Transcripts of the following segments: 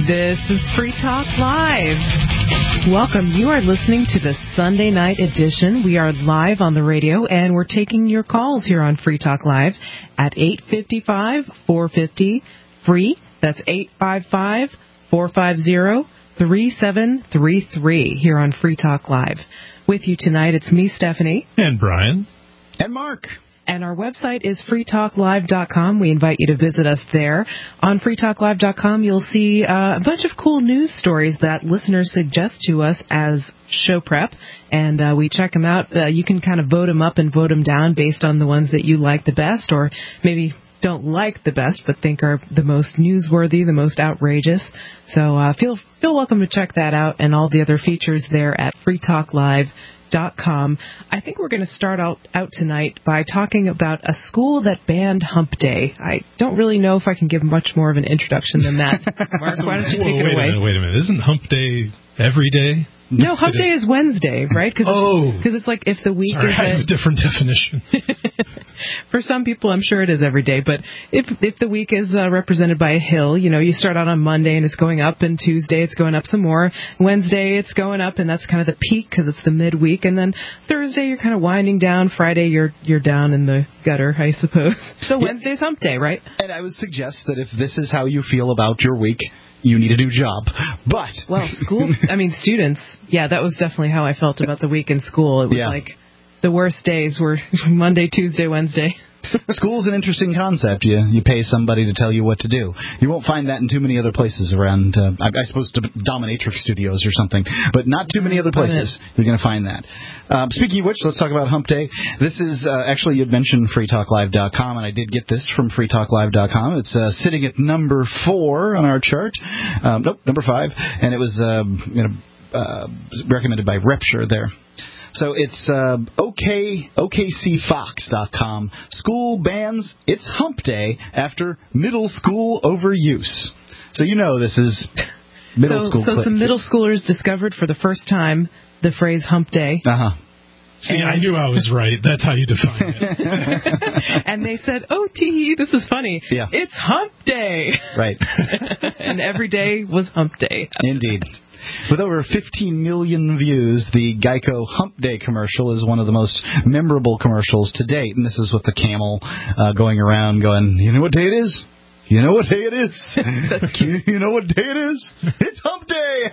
This is Free Talk Live. Welcome. You are listening to the Sunday night edition. We are live on the radio, and we're taking your calls here on Free Talk Live at 855-450-FREE. That's 855-450-3733 here on Free Talk Live. With you tonight, it's me, Stephanie. And Brian. And Mark. And our website is freetalklive.com. We invite you to visit us there. On freetalklive.com, you'll see a bunch of cool news stories that listeners suggest to us as show prep, and we check them out. You can kind of vote them up and vote them down based on the ones that you like the best, or maybe don't like the best but think are the most newsworthy, the most outrageous. So feel welcome to check that out and all the other features there at freetalklive.com. I think we're going to start out tonight by talking about a school that banned Hump Day. I don't really know if I can give much more of an introduction than that. Mark, why don't you take it away? Wait a minute. Isn't Hump Day every day? No, Hump Day is Wednesday, right? Because it's like if the week Sorry, is... I have a different definition. For some people, I'm sure it is every day. But if the week is represented by a hill, you know, you start out on Monday and it's going up, and Tuesday it's going up some more. Wednesday it's going up, and that's kind of the peak because it's the midweek. And then Thursday you're kind of winding down. Friday you're down in the gutter, I suppose. So Wednesday's Hump Day, right? And I would suggest that if this is how you feel about your week, you need a new job. But students, that was definitely how I felt about the week in school. It was like the worst days were Monday, Tuesday, Wednesday. School's an interesting concept. You pay somebody to tell you what to do. You won't find that in too many other places around, I suppose, Dominatrix Studios or something, but not too many other places you're going to find that. Speaking of which, let's talk about Hump Day. This is, actually, you'd mentioned freetalklive.com, and I did get this from freetalklive.com. It's sitting at number 4 on our chart. Number 5, and it was recommended by Repture there. So it's OKCFox.com. School bans its Hump Day after middle school overuse. So you know this is middle school. So some middle schoolers discovered for the first time the phrase Hump Day. Uh-huh. See, I knew I was right. That's how you define it. And they said, oh, tee-hee, this is funny. Yeah. It's Hump Day. Right. And every day was Hump Day. Indeed. With over 15 million views, the Geico Hump Day commercial is one of the most memorable commercials to date. And this is with the camel going around going, you know what day it is? You know what day it is? That's cute. You know what day it is? It's Hump Day!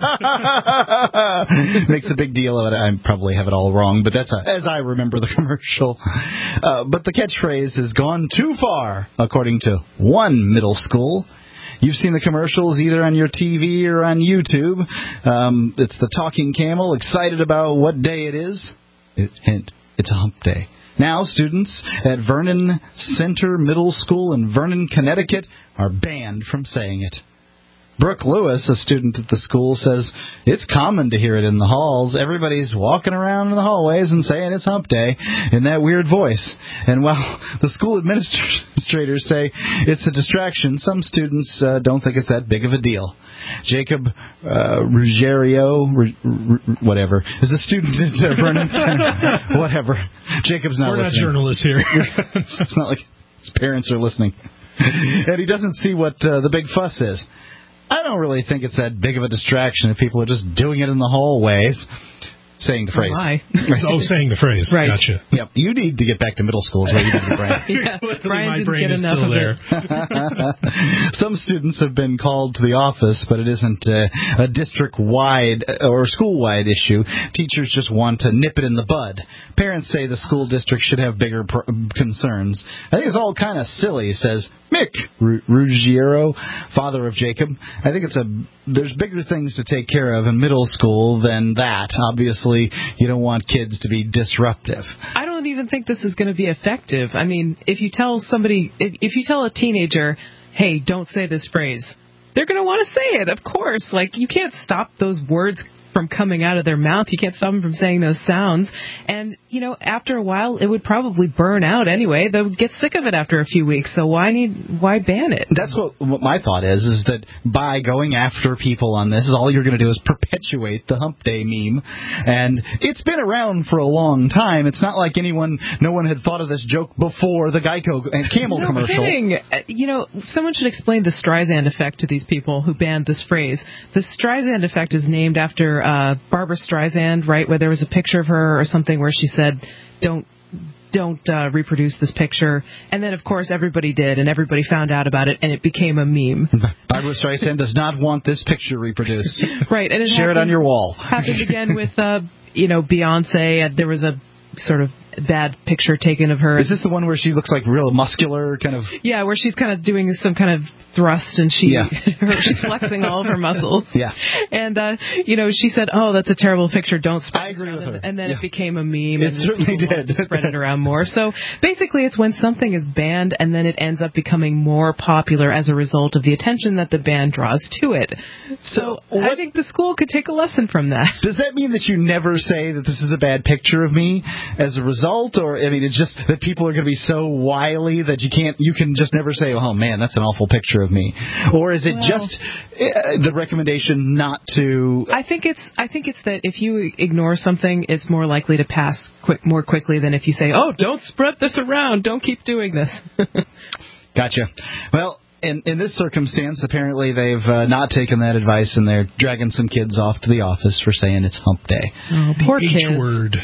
Makes a big deal of it. I probably have it all wrong, but that's as I remember the commercial. But the catchphrase has gone too far, according to one middle school. You've seen the commercials either on your TV or on YouTube. It's the talking camel excited about what day it is. Hint, it's a Hump Day. Now, students at Vernon Center Middle School in Vernon, Connecticut, are banned from saying it. Brooke Lewis, a student at the school, says it's common to hear it in the halls. Everybody's walking around in the hallways and saying it's Hump Day in that weird voice. And while the school administrators say it's a distraction, some students don't think it's that big of a deal. Jacob Ruggiero, whatever, is a student at Vernon Center. Whatever. Jacob's not listening. We're not journalists here. It's not like his parents are listening. And he doesn't see what the big fuss is. I don't really think it's that big of a distraction if people are just doing it in the hallways. Saying the phrase. Saying the phrase. Right. Gotcha. Yep. You need to get back to middle school is what you need to, Brian. Brian my brain is still there. Some students have been called to the office, but it isn't a district-wide or school-wide issue. Teachers just want to nip it in the bud. Parents say the school district should have bigger concerns. I think it's all kind of silly, says Mick Ruggiero, father of Jacob. I think there's bigger things to take care of in middle school than that. Obviously, you don't want kids to be disruptive. I don't even think this is going to be effective. I mean, if you tell a teenager, hey, don't say this phrase, they're going to want to say it, of course. Like, you can't stop those words from coming out of their mouth. You can't stop them from saying those sounds. And, after a while, it would probably burn out anyway. They would get sick of it after a few weeks. So why ban it? That's what my thought is that by going after people on this, all you're going to do is perpetuate the Hump Day meme. And it's been around for a long time. It's not like no one had thought of this joke before the Geico and Camel commercial. Kidding. Someone should explain the Streisand effect to these people who banned this phrase. The Streisand effect is named after Barbara Streisand, right, where there was a picture of her or something where she said, don't reproduce this picture. And then, of course, everybody did, and everybody found out about it, and it became a meme. Barbara Streisand does not want this picture reproduced. Right. And Share it on your wall. Happened again with, Beyonce. There was a sort of bad picture taken of her. Is this the one where she looks like real muscular, kind of? Yeah, where she's kind of doing some kind of thrust, and she's flexing all of her muscles. Yeah. And, she said, "Oh, that's a terrible picture. Don't spread it." I agree with her. And then it became a meme. It certainly did. Spread it around more. So basically, it's when something is banned, and then it ends up becoming more popular as a result of the attention that the ban draws to it. So I think the school could take a lesson from that. Does that mean that you never say that this is a bad picture of me as a result? Or, it's just that people are going to be so wily that you can just never say, oh, man, that's an awful picture of me. Or is it just the recommendation not to... I think it's that if you ignore something, it's more likely to pass more quickly than if you say, oh, don't spread this around, don't keep doing this. Gotcha. Well, in this circumstance, apparently they've not taken that advice, and they're dragging some kids off to the office for saying it's Hump Day. Oh, poor kids. H word.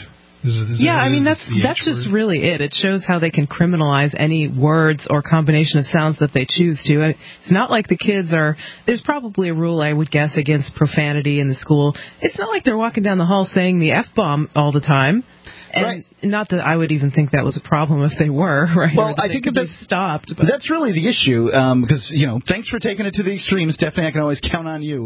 That's just really it. It shows how they can criminalize any words or combination of sounds that they choose to. It's not like the kids are... There's probably a rule, I would guess, against profanity in the school. It's not like they're walking down the hall saying the F-bomb all the time. And right. Not that I would even think that was a problem if they were, right? Well, I think that's stopped. But. That's really the issue, because, thanks for taking it to the extreme, Stephanie. I can always count on you.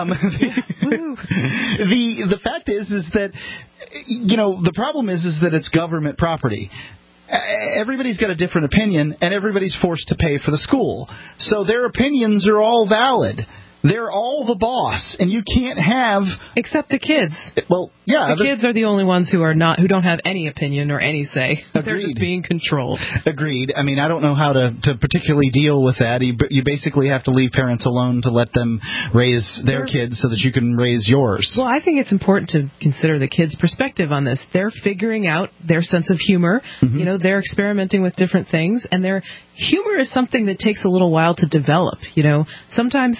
The fact is that, the problem is that it's government property. Everybody's got a different opinion, and everybody's forced to pay for the school. So their opinions are all valid. They're all the boss, and you can't have... Except the kids. Well, yeah. The kids are the only ones who don't have any opinion or any say. Agreed. They're just being controlled. Agreed. I don't know how to particularly deal with that. You basically have to leave parents alone to let them raise their kids so that you can raise yours. Well, I think it's important to consider the kids' perspective on this. They're figuring out their sense of humor. Mm-hmm. They're experimenting with different things, and their humor is something that takes a little while to develop. Sometimes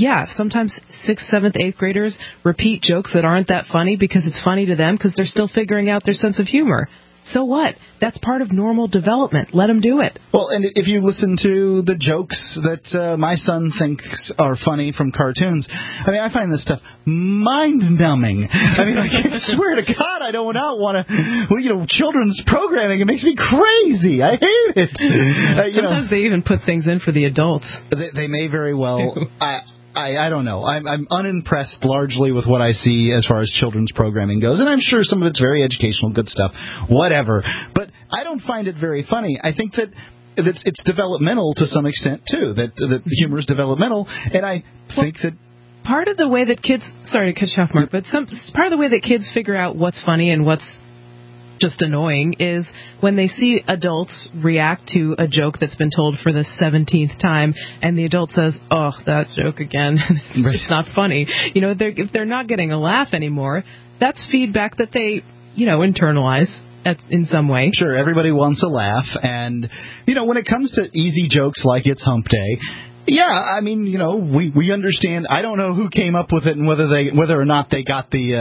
6th, 7th, 8th graders repeat jokes that aren't that funny because it's funny to them because they're still figuring out their sense of humor. So what? That's part of normal development. Let them do it. Well, and if you listen to the jokes that my son thinks are funny from cartoons, I find this stuff mind-numbing. I swear to God, I don't want to, children's programming, it makes me crazy. I hate it. Sometimes they even put things in for the adults. They may very well. I don't know. I'm unimpressed largely with what I see as far as children's programming goes, and I'm sure some of it's very educational, good stuff, whatever. But I don't find it very funny. I think that it's developmental to some extent, too, that humor is developmental, and I think that... Part of the way that kids... Sorry to cut you off, Mark, but part of the way that kids figure out what's funny and what's just annoying is when they see adults react to a joke that's been told for the 17th time, and the adult says, "Oh, that joke again." It's just not funny. If they're not getting a laugh anymore, that's feedback that they, internalize in some way. Sure, everybody wants a laugh, and when it comes to easy jokes like it's Hump Day. Yeah, we understand. I don't know who came up with it and whether or not they got the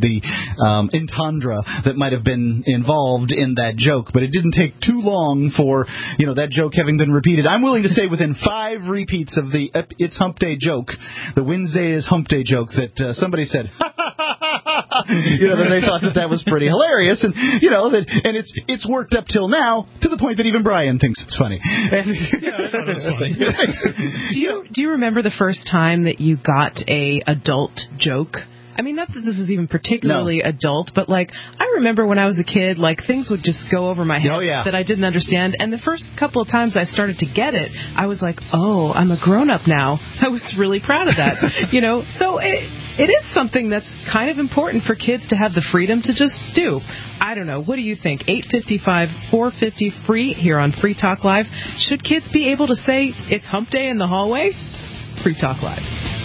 entendre that might have been involved in that joke, but it didn't take too long for that joke having been repeated. I'm willing to say within 5 repeats of the It's Hump Day joke, the Wednesday is Hump Day joke, that somebody said, ha ha ha ha ha, that they thought that was pretty hilarious, and it's worked up till now to the point that even Brian thinks it's funny. And I thought it was funny. Do you remember the first time that you got a adult joke? Not that this is even particularly adult, but I remember when I was a kid, things would just go over my head that I didn't understand. And the first couple of times I started to get it, I was like, oh, I'm a grown-up now. I was really proud of that. So it is something that's kind of important for kids to have the freedom to just do. I don't know. What do you think? 855-450-FREE here on Free Talk Live. Should kids be able to say it's hump day in the hallway? Free Talk Live.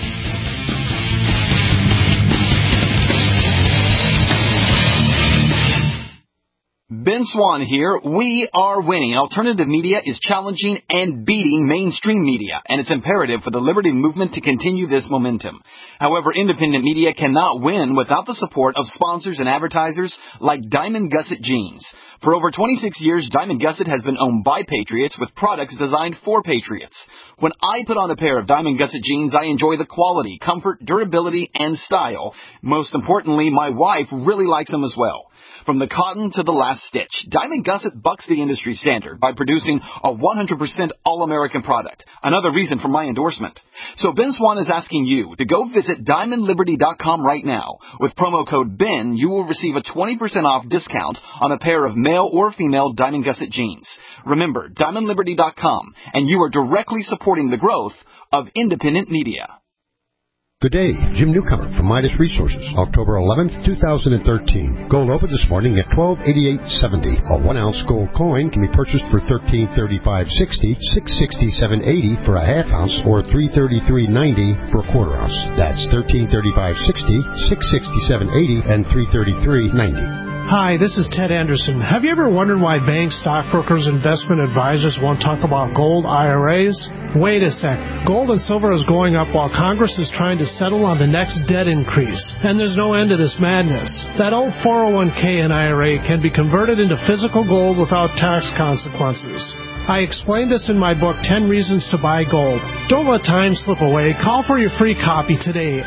Ben Swan here. We are winning. Alternative media is challenging and beating mainstream media, and it's imperative for the liberty movement to continue this momentum. However, independent media cannot win without the support of sponsors and advertisers like Diamond Gusset Jeans. For over 26 years, Diamond Gusset has been owned by patriots with products designed for patriots. When I put on a pair of Diamond Gusset jeans, I enjoy the quality, comfort, durability, and style. Most importantly, my wife really likes them as well. From the cotton to the last stitch, Diamond Gusset bucks the industry standard by producing a 100% all-American product. Another reason for my endorsement. So Ben Swan is asking you to go visit DiamondLiberty.com right now. With promo code BEN, you will receive a 20% off discount on a pair of male or female Diamond Gusset jeans. Remember, DiamondLiberty.com, and you are directly supporting the growth of independent media. Good day, Jim Newcomer from Midas Resources, October 11th, 2013. Gold opened this morning at $12.8870. A 1-ounce gold coin can be purchased for $13.3560, $6.6780 for a half ounce, or $3.3390 for a quarter ounce. That's $13.3560, $6.6780, and $3.3390. Hi, this is Ted Anderson. Have you ever wondered why banks, stockbrokers, investment advisors won't talk about gold IRAs? Wait a sec. Gold and silver is going up while Congress is trying to settle on the next debt increase. And there's no end to this madness. That old 401k and IRA can be converted into physical gold without tax consequences. I explained this in my book, 10 Reasons to Buy Gold. Don't let time slip away. Call for your free copy today,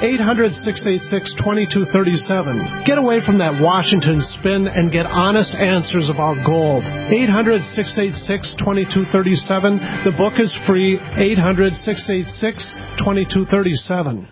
800-686-2237. Get away from that Washington spin and get honest answers about gold. 800-686-2237. The book is free, 800-686-2237.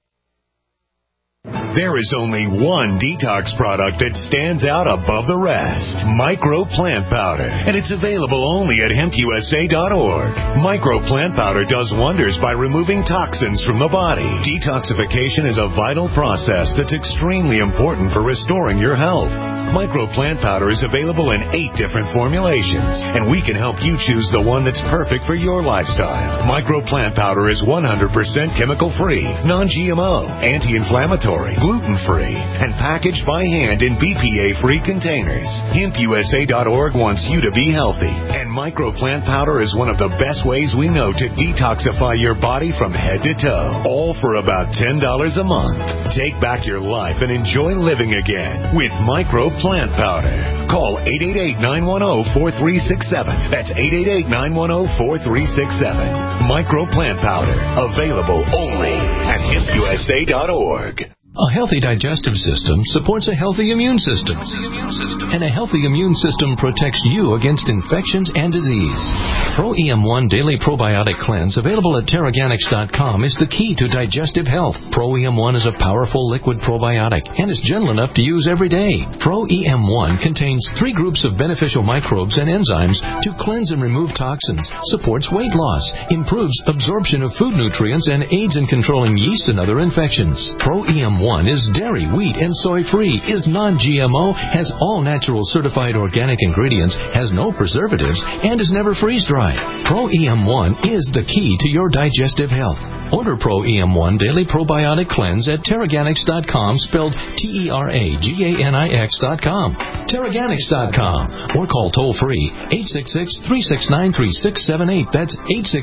There is only one detox product that stands out above the rest, Micro Plant Powder, and it's available only at hempusa.org. Micro Plant Powder does wonders by removing toxins from the body. Detoxification is a vital process that's extremely important for restoring your health. Micro Plant Powder is available in 8 different formulations, and we can help you choose the one that's perfect for your lifestyle. Micro Plant Powder is 100% chemical-free, non-GMO, anti-inflammatory, gluten-free, and packaged by hand in BPA-free containers. HempUSA.org wants you to be healthy, and Micro Plant Powder is one of the best ways we know to detoxify your body from head to toe, all for about $10 a month. Take back your life and enjoy living again with Micro Plant Powder. Call 888-910-4367. That's 888-910-4367. Micro Plant Powder. Available only at hempusa.org. A healthy digestive system supports a healthy immune system. And a healthy immune system protects you against infections and disease. Pro-EM1 Daily Probiotic Cleanse, available at Teraganix.com, is the key to digestive health. Pro-EM1 is a powerful liquid probiotic and is gentle enough to use every day. Pro-EM1 contains 3 groups of beneficial microbes and enzymes to cleanse and remove toxins, supports weight loss, improves absorption of food nutrients, and aids in controlling yeast and other infections. Pro-EM1 is dairy, wheat, and soy-free, is non-GMO, has all natural certified organic ingredients, has no preservatives, and is never freeze-dried. Pro-EM1 is the key to your digestive health. Order Pro-EM1 Daily Probiotic Cleanse at Teraganix.com, spelled Teraganix.com. Teraganix.com, or call toll-free 866-369-3678. That's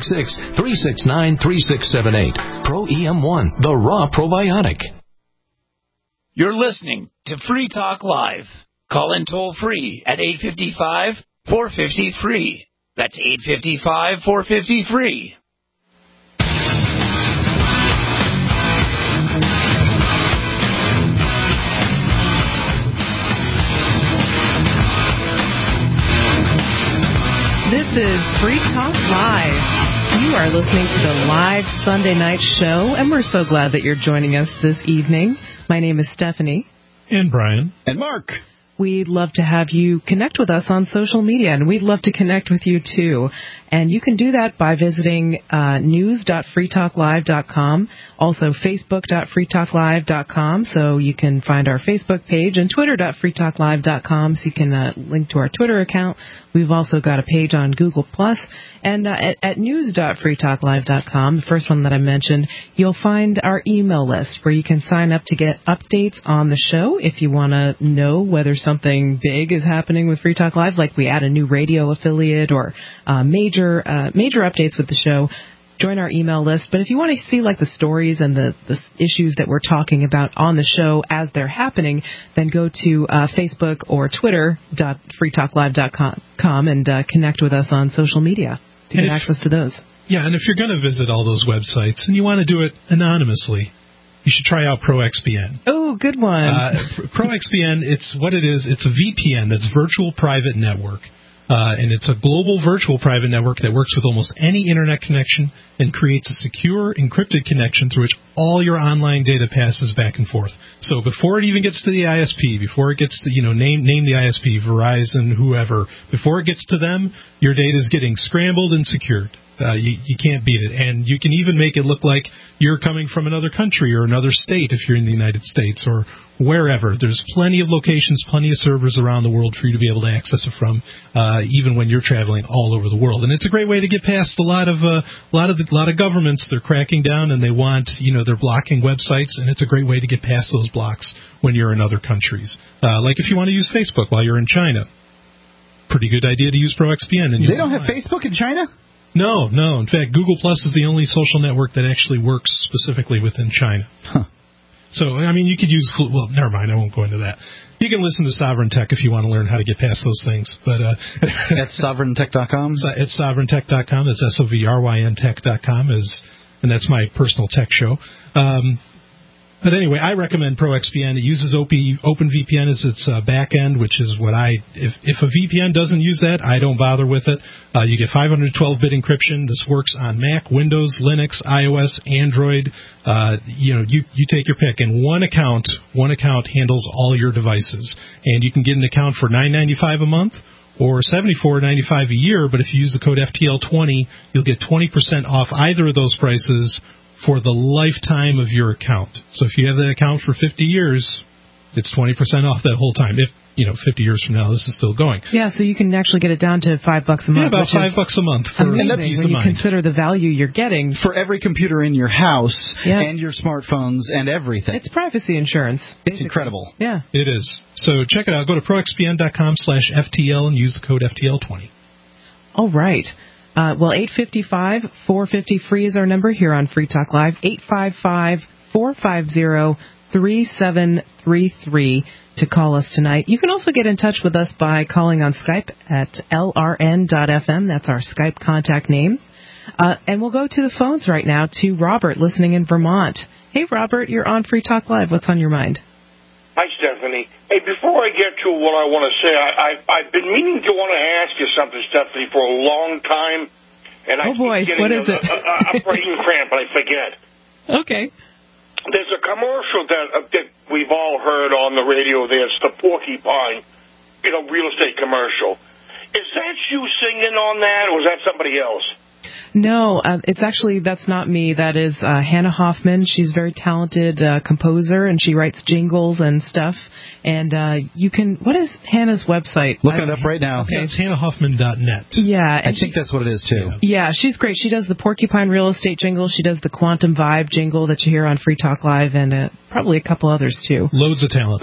866-369-3678. Pro-EM1, the raw probiotic. You're listening to Free Talk Live. Call in toll-free at 855-450-FREE. That's 855-450-FREE. This is Free Talk Live. You are listening to the live Sunday night show, and we're so glad that you're joining us this evening. My name is Stephanie. And Brian. And Mark. We'd love to have you connect with us on social media, and we'd love to connect with you, too. And you can do that by visiting news.freetalklive.com, also facebook.freetalklive.com, so you can find our Facebook page, and twitter.freetalklive.com, so you can link to our Twitter account. We've also got a page on Google+, and at news.freetalklive.com, the first one that I mentioned, you'll find our email list where you can sign up to get updates on the show if you want to know whether something big is happening with Free Talk Live, like we add a new radio affiliate or major updates with the show. Join our email list. But if you want to see like the stories and the issues that we're talking about on the show as they're happening, then go to Facebook or Twitter.freetalklive.com and connect with us on social media to get access to those. Yeah, and if you're going to visit all those websites and you want to do it anonymously, you should try out ProXPN. Oh, good one. ProXPN, it's what it is. It's a VPN, that's Virtual Private Network. And it's a global virtual private network that works with almost any internet connection and creates a secure, encrypted connection through which all your online data passes back and forth. So before it even gets to the ISP, before it gets to, name the ISP, Verizon, whoever, before it gets to them, your data is getting scrambled and secured. You can't beat it. And you can even make it look like you're coming from another country or another state if you're in the United States or wherever. There's plenty of locations, plenty of servers around the world for you to be able to access it from, even when you're traveling all over the world. And it's a great way to get past a lot of governments. They're cracking down and they want, they're blocking websites, and it's a great way to get past those blocks when you're in other countries. Like if you want to use Facebook while you're in China. Pretty good idea to use ProXPN. And they don't have Facebook in China? No. In fact, Google Plus is the only social network that actually works specifically within China. Huh. So, you could use... Well, never mind. I won't go into that. You can listen to Sovereign Tech if you want to learn how to get past those things. But at sovereigntech.com? At sovereigntech.com. That's SOVRYNtech.com, and that's my personal tech show. But anyway, I recommend ProXPN. It uses OpenVPN as its back end, which is what if a VPN doesn't use that, I don't bother with it. You get 512-bit encryption. This works on Mac, Windows, Linux, iOS, Android. You take your pick. And one account handles all your devices. And you can get an account for $9.95 a month or $74.95 a year. But if you use the code FTL20, you'll get 20% off either of those prices for the lifetime of your account. So if you have that account for 50 years, it's 20% off that whole time. If, 50 years from now, this is still going. Yeah, so you can actually get it down to $5 a month. Yeah, about $5 a month. And that's when you consider the value you're getting. For every computer in your house and your smartphones and everything. It's privacy insurance. It's incredible. Yeah. It is. So check it out. Go to proxpn.com/FTL and use the code FTL20. All right. 855-450-FREE is our number here on Free Talk Live, 855-450-3733 to call us tonight. You can also get in touch with us by calling on Skype at lrn.fm. That's our Skype contact name. And we'll go to the phones right now to Robert, listening in Vermont. Hey, Robert, you're on Free Talk Live. What's on your mind? Hi, Stephanie. Hey, before I get to what I want to say, I've been meaning to want to ask you something, Stephanie, for a long time. And I keep getting what is it? A brain cramp, and I forget. Okay. There's a commercial that we've all heard on the radio. There's the Porcupine, real estate commercial. Is that you singing on that, or is that somebody else? No, that's not me. That is Hannah Hoffman. She's a very talented composer, and she writes jingles and stuff. And what is Hannah's website? Looking it up right now. Okay, it's hannahhoffman.net. Yeah. I think that's what it is, too. Yeah, she's great. She does the Porcupine Real Estate jingle. She does the Quantum Vibe jingle that you hear on Free Talk Live, and probably a couple others, too. Loads of talent.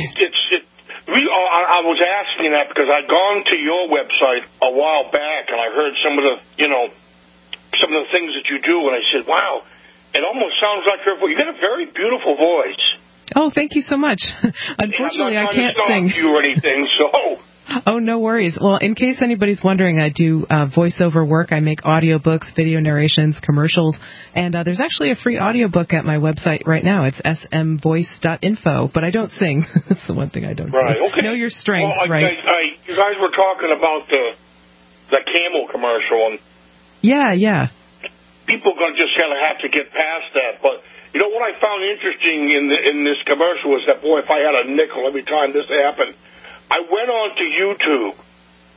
I was asking that because I'd gone to your website a while back, and I heard some of the things that you do, and I said, wow, it almost sounds like you got a very beautiful voice. Oh, thank you so much. Unfortunately, I can't sing. You or anything, so... Oh, no worries. Well, in case anybody's wondering, I do voiceover work. I make audiobooks, video narrations, commercials, and there's actually a free audiobook at my website right now. It's smvoice.info, but I don't sing. That's the one thing I don't do. Okay. Know your strengths, right? You guys were talking about the Camel commercial, and yeah. People are going to just kind of have to get past that. But what I found interesting in this commercial was that, boy, if I had a nickel every time this happened, I went on to YouTube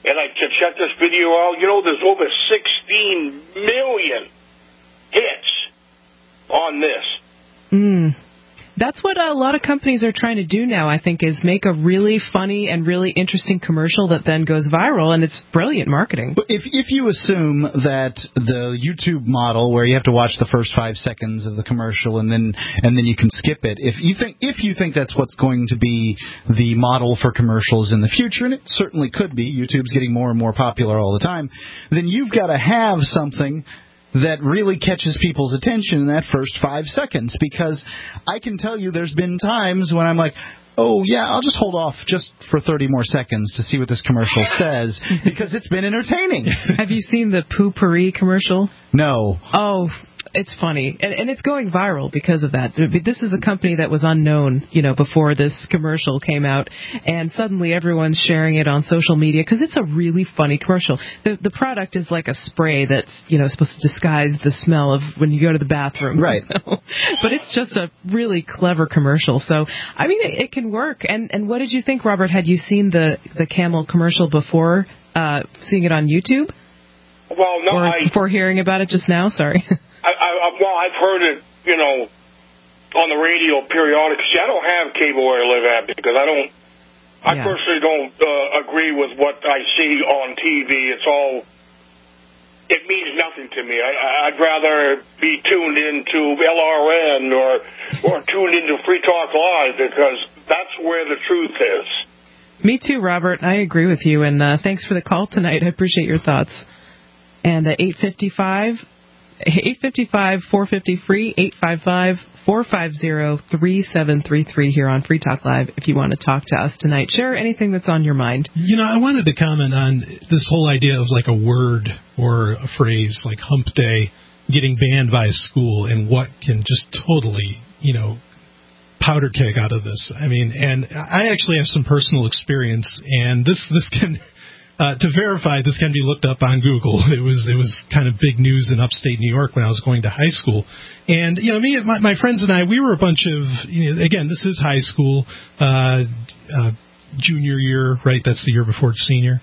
and I can check this video out. You know, there's over 16 million hits on this. That's what a lot of companies are trying to do now, I think, is make a really funny and really interesting commercial that then goes viral, and it's brilliant marketing. But if you assume that the YouTube model, where you have to watch the first 5 seconds of the commercial and then you can skip it, if you think that's what's going to be the model for commercials in the future, and it certainly could be, YouTube's getting more and more popular all the time, then you've got to have something that really catches people's attention in that first 5 seconds, because I can tell you there's been times when I'm like, oh, yeah, I'll just hold off just for 30 more seconds to see what this commercial says, because it's been entertaining. Have you seen the Poo-Pourri commercial? No. Oh, it's funny, and it's going viral because of that. This is a company that was unknown, before this commercial came out, and suddenly everyone's sharing it on social media because it's a really funny commercial. The product is like a spray that's, supposed to disguise the smell of when you go to the bathroom. Right. But it's just a really clever commercial. So, I mean, it can work. And what did you think, Robert? Had you seen the Camel commercial before seeing it on YouTube? Well, no, or before hearing about it just now? Sorry. I've heard it, on the radio periodically. See, I don't have cable where I live at because I personally don't agree with what I see on TV. It means nothing to me. I'd rather be tuned into LRN or tuned into Free Talk Live, because that's where the truth is. Me too, Robert. I agree with you, and thanks for the call tonight. I appreciate your thoughts. And 855-450-FREE, 855-450-3733 here on Free Talk Live if you want to talk to us tonight. Share anything that's on your mind. I wanted to comment on this whole idea of like a word or a phrase like hump day getting banned by a school, and what can just totally, powder keg out of this. I mean, and I actually have some personal experience, and this can... to verify, this can be looked up on Google. It was kind of big news in upstate New York when I was going to high school. And, me and my friends and I, we were a bunch of, again, this is high school, junior year, right? That's the year before senior.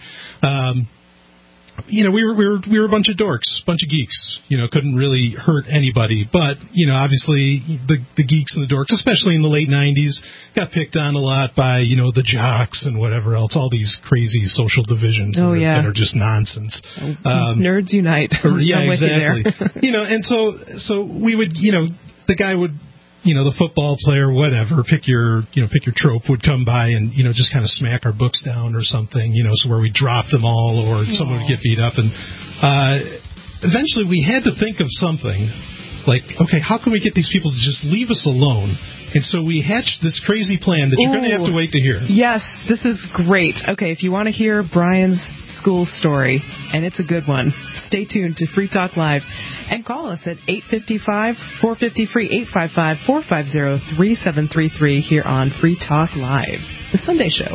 We were a bunch of dorks, bunch of geeks, couldn't really hurt anybody. But, obviously the geeks and the dorks, especially in the late 90s, got picked on a lot by, the jocks and whatever else, all these crazy social divisions that are just nonsense. Nerds unite. Yeah, exactly. And so we would, the guy would, the football player, whatever, pick your trope, would come by and, just kind of smack our books down or something, so where we drop them all or someone would get beat up. And eventually we had to think of something like, okay, how can we get these people to just leave us alone? And so we hatched this crazy plan that you're going to have to wait to hear. Yes, this is great. Okay, if you want to hear Brian's school story, and it's a good one, stay tuned to Free Talk Live and call us at 855-450-FREE, 855-450-3733 here on Free Talk Live, the Sunday show.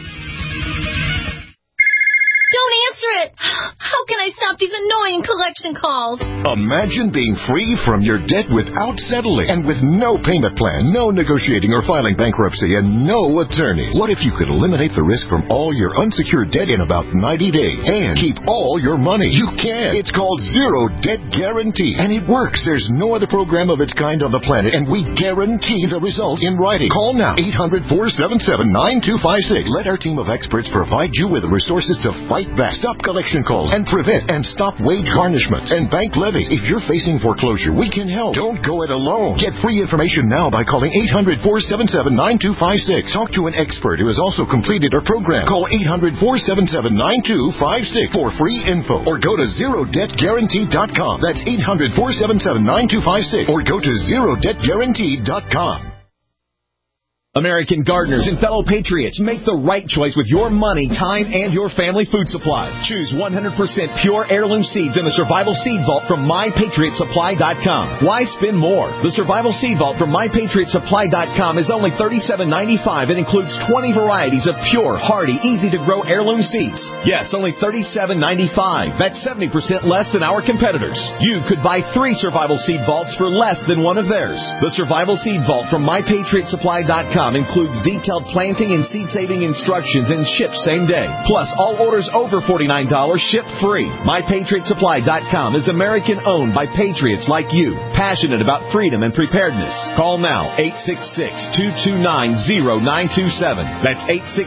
Don't answer it! How can I stop these annoying collection calls? Imagine being free from your debt without settling, and with no payment plan, no negotiating or filing bankruptcy, and no attorneys. What if you could eliminate the risk from all your unsecured debt in about 90 days and keep all your money? You can. It's called Zero Debt Guarantee, and it works. There's no other program of its kind on the planet, and we guarantee the results in writing. Call now, 800-477-9256. Let our team of experts provide you with the resources to fight back, stop collection calls, and prevent and stop wage garnishments and bank levies. If you're facing foreclosure, we can help. Don't go it alone. Get free information now by calling 800-477-9256. Talk to an expert who has also completed our program. Call 800-477-9256 for free info, or go to ZeroDebtGuarantee.com. That's 800-477-9256, or go to ZeroDebtGuarantee.com. American gardeners and fellow patriots, make the right choice with your money, time, and your family food supply. Choose 100% pure heirloom seeds in the Survival Seed Vault from MyPatriotSupply.com. Why spend more? The Survival Seed Vault from MyPatriotSupply.com is only $37.95 and includes 20 varieties of pure, hardy, easy-to-grow heirloom seeds. Yes, only $37.95. That's 70% less than our competitors. You could buy 3 Survival Seed Vaults for less than one of theirs. The Survival Seed Vault from MyPatriotSupply.com MyPatriotSupply.com includes detailed planting and seed-saving instructions and ships same day. Plus, all orders over $49 ship free. MyPatriotSupply.com is American-owned by patriots like you, passionate about freedom and preparedness. Call now, 866-229-0927. That's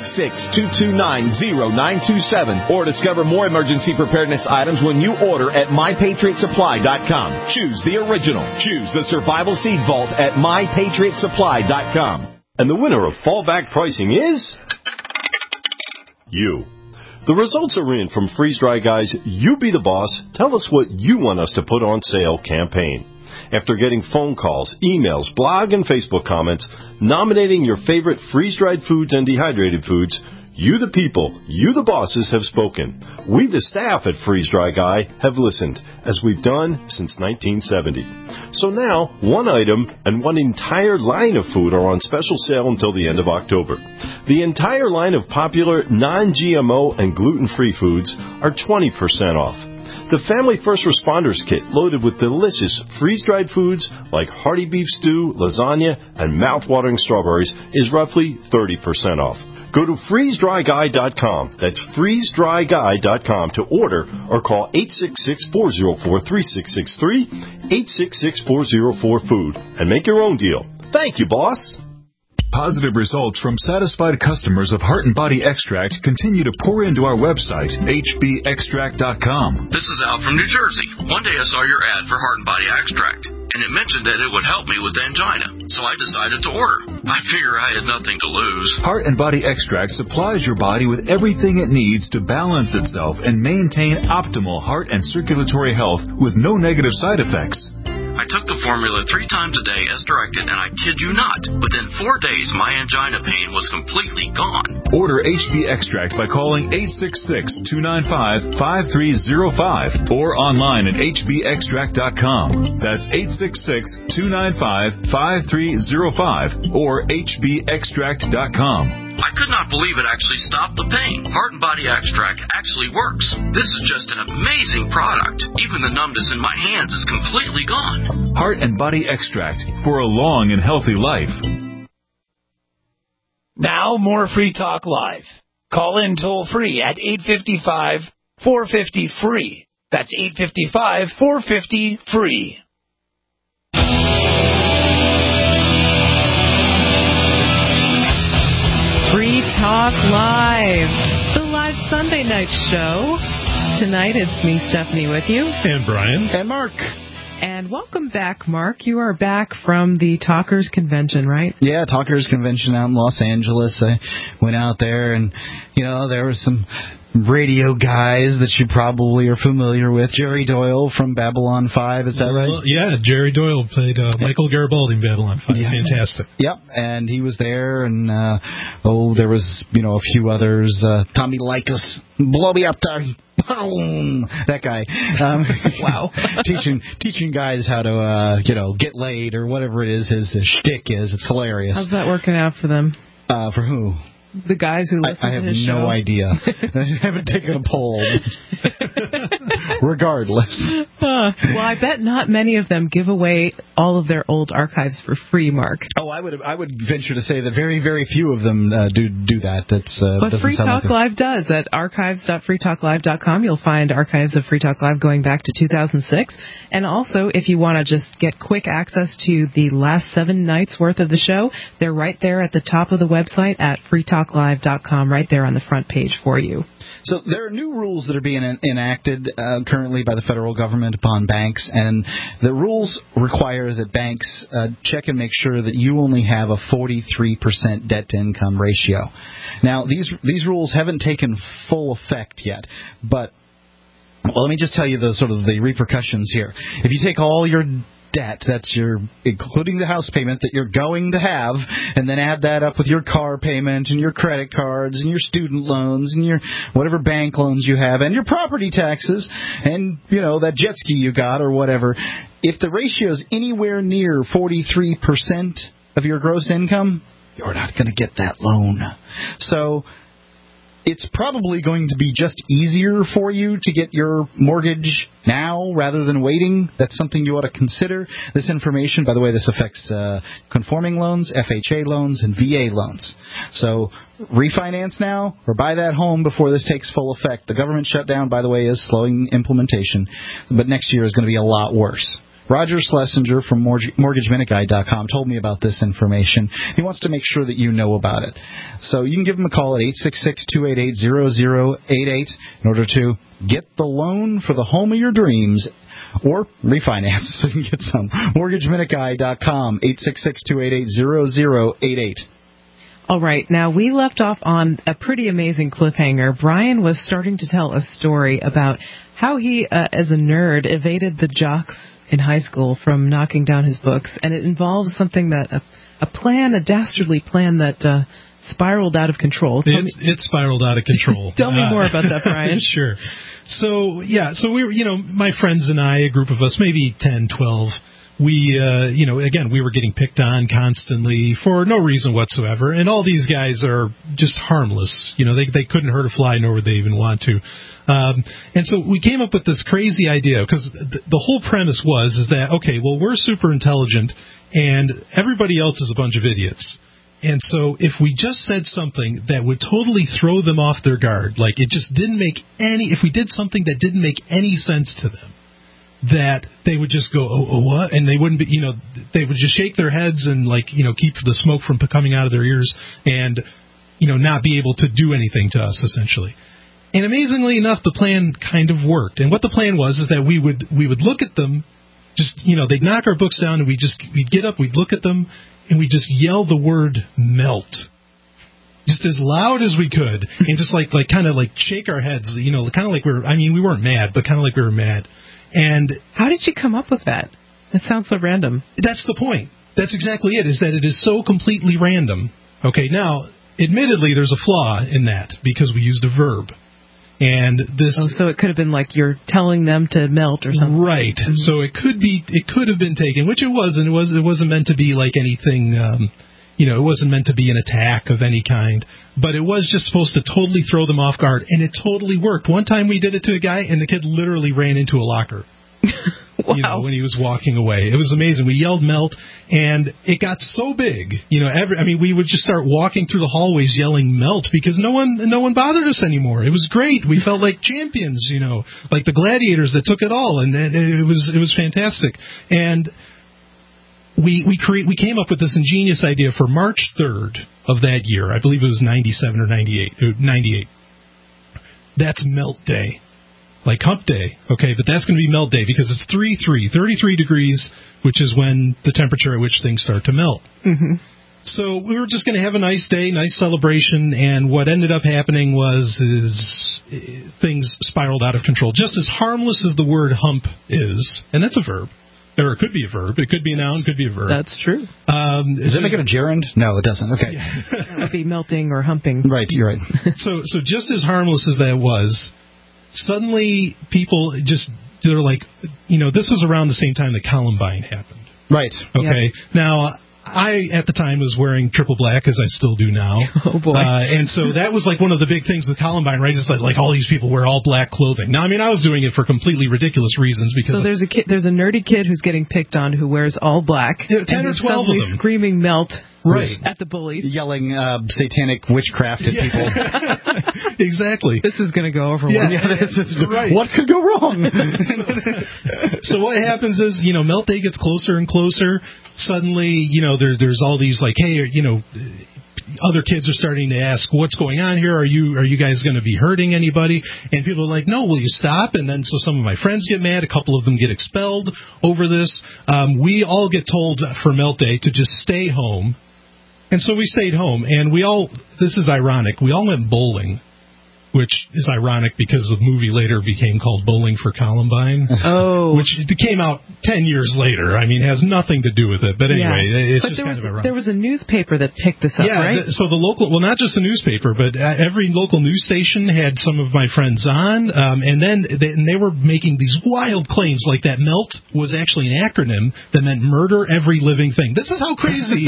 866-229-0927. Or discover more emergency preparedness items when you order at MyPatriotSupply.com. Choose the original. Choose the Survival Seed Vault at MyPatriotSupply.com. And the winner of fallback pricing is you. The results are in from Freeze Dry Guy's You Be the Boss, Tell Us What You Want Us to Put on Sale campaign. After getting phone calls, emails, blog, and Facebook comments nominating your favorite freeze-dried foods and dehydrated foods, you the people, you the bosses have spoken. We the staff at Freeze Dry Guy have listened, as we've done since 1970. So now, one item and one entire line of food are on special sale until the end of October. The entire line of popular non-GMO and gluten-free foods are 20% off. The Family First Responders Kit, loaded with delicious freeze-dried foods like hearty beef stew, lasagna, and mouth-watering strawberries, is roughly 30% off. Go to freezedryguy.com. That's freezedryguy.com to order or call 866-404-3663, 866-404-FOOD, and make your own deal. Thank you, boss. Positive results from satisfied customers of Heart and Body Extract continue to pour into our website, hbextract.com. This is Al from New Jersey. One day I saw your ad for Heart and Body Extract, and it mentioned that it would help me with angina, so I decided to order. I figure I had nothing to lose. Heart and Body Extract supplies your body with everything it needs to balance itself and maintain optimal heart and circulatory health with no negative side effects. I took the formula 3 times a day as directed, and I kid you not, within 4 days my angina pain was completely gone. Order HB Extract by calling 866-295-5305 or online at hbextract.com. That's 866-295-5305 or hbextract.com. I could not believe it actually stopped the pain. Heart and Body Extract actually works. This is just an amazing product. Even the numbness in my hands is completely gone. Heart and Body Extract for a long and healthy life. Now more Free Talk Live. Call in toll free at 855-450-FREE. That's 855-450-FREE. Free Talk Live, the live Sunday night show. Tonight it's me, Stephanie, with you. And Brian. And Mark. And welcome back, Mark. You are back from the Talkers Convention, right? Yeah, Talkers Convention out in Los Angeles. I went out there and, there were some radio guys that you probably are familiar with. Jerry Doyle from Babylon 5, is that right? Well, yeah, Jerry Doyle played Michael Garibaldi in Babylon 5. Yeah. Fantastic. Yep, and he was there, and there was, a few others. Tommy Likas, blow me up, Tommy. Boom! That guy. Wow. teaching guys how to, get laid or whatever it is his shtick is. It's hilarious. How's that working out for them? For who? The guys who listen to his show. I have no idea. I haven't taken a poll. Regardless. Well, I bet not many of them give away all of their old archives for free, Mark. Oh, I would venture to say that very, very few of them do that. But Free Talk Live does. At archives.freetalklive.com, you'll find archives of Free Talk Live going back to 2006. And also, if you want to just get quick access to the last 7 nights worth of the show, they're right there at the top of the website at freetalklive.com, right there on the front page for you. So there are new rules that are being enacted currently by the federal government upon banks, and the rules require that banks check and make sure that you only have a 43% debt-to-income ratio. Now, these rules haven't taken full effect yet, but let me just tell you the repercussions here. If you take all your debt, that's including the house payment that you're going to have, and then add that up with your car payment and your credit cards and your student loans and your whatever bank loans you have and your property taxes and, that jet ski you got or whatever. If the ratio is anywhere near 43% of your gross income, you're not going to get that loan. So it's probably going to be just easier for you to get your mortgage now rather than waiting. That's something you ought to consider. This information, by the way, this affects conforming loans, FHA loans, and VA loans. So refinance now or buy that home before this takes full effect. The government shutdown, by the way, is slowing implementation, but next year is going to be a lot worse. Roger Schlesinger from MortgageMinuteGuide.com told me about this information. He wants to make sure that you know about it. So you can give him a call at 866-288-0088 in order to get the loan for the home of your dreams or refinance so you can get some. MortgageMinuteGuide.com, 866-288-0088. All right. Now, we left off on a pretty amazing cliffhanger. Brian was starting to tell a story about how he, as a nerd, evaded the jocks in high school from knocking down his books, and it involves something that a dastardly plan that spiraled out of control. It spiraled out of control. Tell me more about that, Brian. Sure. So we were, my friends and I, a group of us, maybe 10, 12, we were getting picked on constantly for no reason whatsoever, and all these guys are just harmless. They couldn't hurt a fly, nor would they even want to. And so we came up with this crazy idea, because the whole premise is that, okay, well, we're super intelligent, and everybody else is a bunch of idiots. And so if we just said something that would totally throw them off their guard, like it just didn't make if we did something that didn't make any sense to them, that they would just go, oh, what? And they wouldn't be, they would just shake their heads and keep the smoke from coming out of their ears and, not be able to do anything to us, essentially. And amazingly enough, the plan kind of worked. And what the plan was is that we would look at them, just, they'd knock our books down and we'd get up, we'd look at them, and we'd just yell the word melt. Just as loud as we could, and just kind of shake our heads, kind of like we weren't mad, but kind of like we were mad. And how did you come up with that? That sounds so random. That's the point. That's exactly it, is that it is so completely random. Okay, now, admittedly, there's a flaw in that, because we used a verb. And this. Oh, so it could have been like you're telling them to melt or something. Right. Mm-hmm. So it could have been taken, which it wasn't. It wasn't meant to be like anything, it wasn't meant to be an attack of any kind. But it was just supposed to totally throw them off guard, and it totally worked. One time we did it to a guy, and the kid literally ran into a locker. Wow. When he was walking away. It was amazing. We yelled melt, and it got so big. We would just start walking through the hallways yelling melt because no one bothered us anymore. It was great. We felt like champions, like the gladiators that took it all, and it was fantastic. And we came up with this ingenious idea for March 3rd of that year. I believe it was 97 or 98. That's melt day. Like hump day, okay, but that's going to be melt day because it's 33 degrees, which is when the temperature at which things start to melt. Mm-hmm. So we were just going to have a nice day, nice celebration, and what ended up happening is things spiraled out of control. Just as harmless as the word hump is, and that's a verb. Or it could be a verb. It could be a noun. It could be a verb. That's true. Does it make it a gerund? No, it doesn't. Okay. It would be melting or humping. Right, you're right. So just as harmless as that was, suddenly people they're like, this was around the same time that Columbine happened. Right. Okay. Yep. Now, I, at the time, was wearing triple black, as I still do now. Oh, boy. And so that was one of the big things with Columbine, right? It's like all these people wear all black clothing. Now, I was doing it for completely ridiculous reasons because... So there's a nerdy kid who's getting picked on who wears all black. 10 or 12 of them. Screaming melt. Right. At the bullies. Yelling satanic witchcraft at people. Exactly. This is going to go over well. Yeah, right. What could go wrong? So what happens is, melt day gets closer and closer. Suddenly, there's all these hey, other kids are starting to ask, what's going on here? Are you guys going to be hurting anybody? And people are like, no, will you stop? And then so some of my friends get mad. A couple of them get expelled over this. We all get told for melt day to just stay home. And so we stayed home, and this is ironic, we all went bowling, which is ironic because the movie later became called Bowling for Columbine. Oh. Which came out 10 years later. It has nothing to do with it. But anyway, it's just kind of ironic. There was a newspaper that picked this up, right? So the local, not just the newspaper, but every local news station had some of my friends on. And then they were making these wild claims like that MELT was actually an acronym that meant murder every living thing. This is how crazy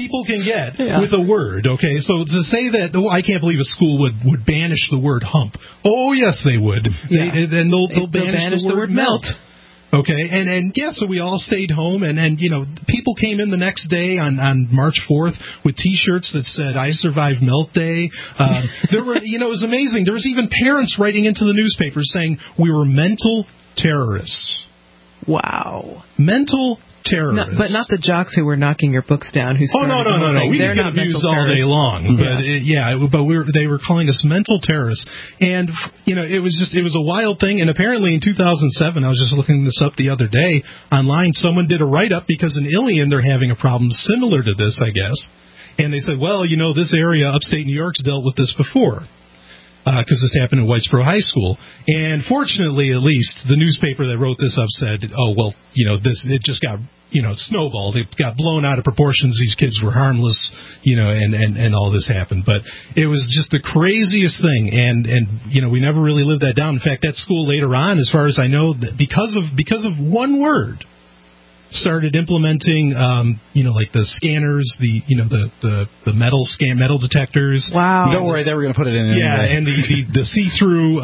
people can get with a word, okay? So to say that, I can't believe a school would banish the word hump. Oh, yes, they would. Yeah. They'll banish the word melt. Okay, and so we all stayed home, and people came in the next day on March 4th with T-shirts that said "I survived Melt Day." There were, it was amazing. There was even parents writing into the newspapers saying we were mental terrorists. Wow, mental terrorists, but not the jocks who were knocking your books down. Who started no. We They're get not abused all day long, but they were calling us mental terrorists, and it was a wild thing. And apparently in 2007, I was just looking this up the other day online. Someone did a write up because in Ilion they're having a problem similar to this, I guess, and they said, well, this area, upstate New York's dealt with this before. Because this happened at Whitesboro High School. And fortunately, at least, the newspaper that wrote this up said, it just got, snowballed. It got blown out of proportions. These kids were harmless, and all this happened. But it was just the craziest thing. And we never really lived that down. In fact, that school later on, as far as I know, because of one word, started implementing, like the scanners, the metal detectors. Wow! Don't worry, they were going to put it in. Yeah, anyway. And the see-through,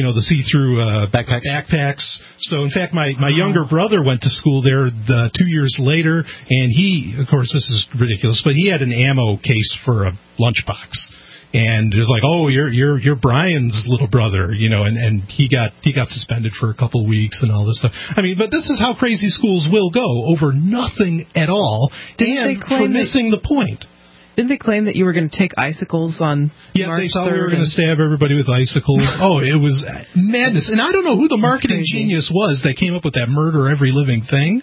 backpacks. So in fact, my younger brother went to school there 2 years later, and he, of course, this is ridiculous, but he had an ammo case for a lunchbox. And it was like, oh, you're Brian's little brother, and he got suspended for a couple of weeks and all this stuff. I mean, but this is how crazy schools will go over nothing at all, and for missing the point. Didn't they claim that you were going to take icicles on March 3rd? They thought we were going to stab everybody with icicles. Oh, it was madness. And I don't know who the marketing genius was that came up with that murder every living thing,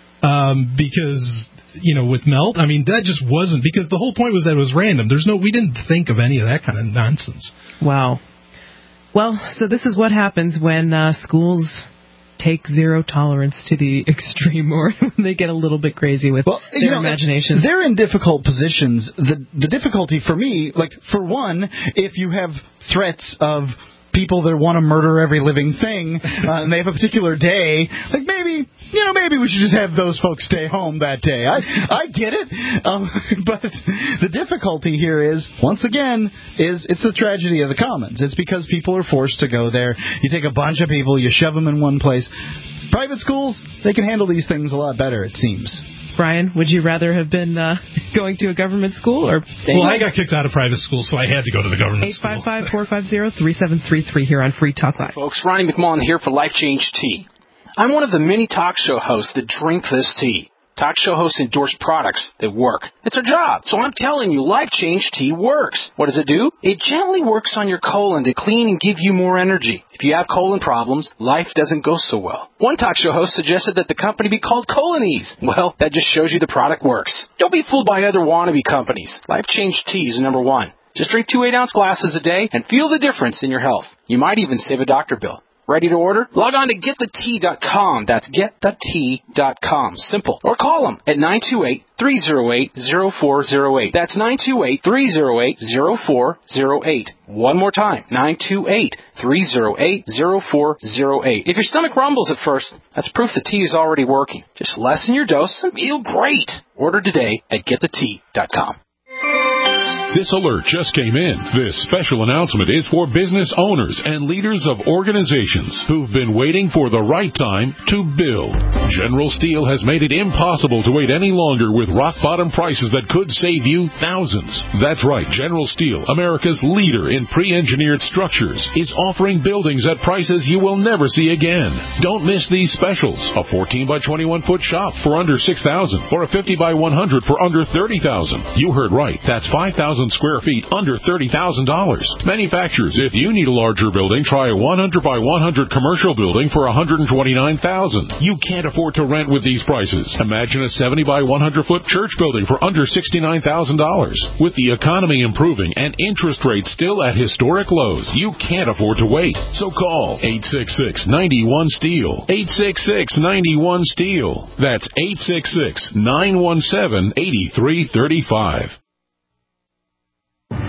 because with Melt, I mean, that just wasn't, because the whole point was that it was random. We didn't think of any of that kind of nonsense. Wow. Well, so this is what happens when schools take zero tolerance to the extreme, or when they get a little bit crazy with their imagination. They're in difficult positions. The difficulty for me, for one, if you have threats of people that want to murder every living thing, and they have a particular day, maybe we should just have those folks stay home that day. I get it, but the difficulty here is, once again, it's the tragedy of the commons. It's because people are forced to go there. You take a bunch of people, you shove them in one place. Private schools, they can handle these things a lot better, it seems. Brian, would you rather have been going to a government school or staying? Well, I got kicked out of private school, so I had to go to the government school. 855-450-3733 here on Free Talk Live. Folks, Ronnie McMullen here for Life Change Tea. I'm one of the many talk show hosts that drink this tea. Talk show hosts endorse products that work. It's our job. So I'm telling you, Life Change Tea works. What does it do? It gently works on your colon to clean and give you more energy. If you have colon problems, life doesn't go so well. One talk show host suggested that the company be called Colonies. Well, that just shows you the product works. Don't be fooled by other wannabe companies. Life Change Tea is number one. Just drink 2 8-ounce glasses a day and feel the difference in your health. You might even save a doctor bill. Ready to order? Log on to getthetea.com. That's getthetea.com. Simple. Or call them at 928-308-0408. That's 928-308-0408. One more time, 928-308-0408. If your stomach rumbles at first, that's proof the tea is already working. Just lessen your dose and feel great. Order today at getthetea.com. This alert just came in. This special announcement is for business owners and leaders of organizations who've been waiting for the right time to build. General Steel has made it impossible to wait any longer with rock-bottom prices that could save you thousands. That's right. General Steel, America's leader in pre-engineered structures, is offering buildings at prices you will never see again. Don't miss these specials. A 14 by 21 foot shop for under $6,000 or a 50 by 100 for under $30,000. You heard right. That's 5,000 square feet under $30,000. Manufacturers, if you need a larger building, try a 100 by 100 commercial building for $129,000. You can't afford to rent with these prices. Imagine a 70 by 100 foot church building for under $69,000. With the economy improving and interest rates still at historic lows, you can't afford to wait. So call 866-91-STEEL. 866-91-STEEL. That's 866-917-8335.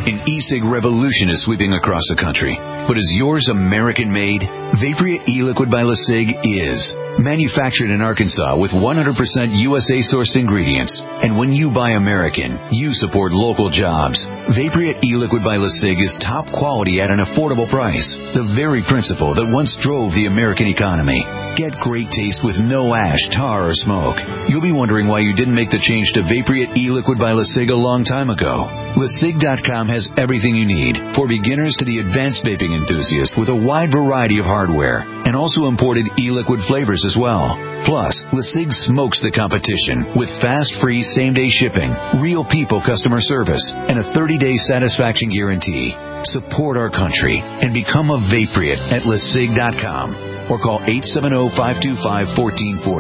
An e-cig revolution is sweeping across the country. But is yours American-made? Vaporia e-liquid by LeSig is. Manufactured in Arkansas with 100% USA-sourced ingredients. And when you buy American, you support local jobs. Vaporia e-liquid by LeSig is top quality at an affordable price. The very principle that once drove the American economy. Get great taste with no ash, tar, or smoke. You'll be wondering why you didn't make the change to Vaporia e-liquid by LeSig a long time ago. LeSig.com has everything you need, for beginners to the advanced vaping enthusiast, with a wide variety of hardware, and also imported e-liquid flavors as well. Plus, LeSig smokes the competition with fast, free, same-day shipping, real people customer service, and a 30-day satisfaction guarantee. Support our country and become a Vaporeate at LeSig.com. Or call 870-525-1440.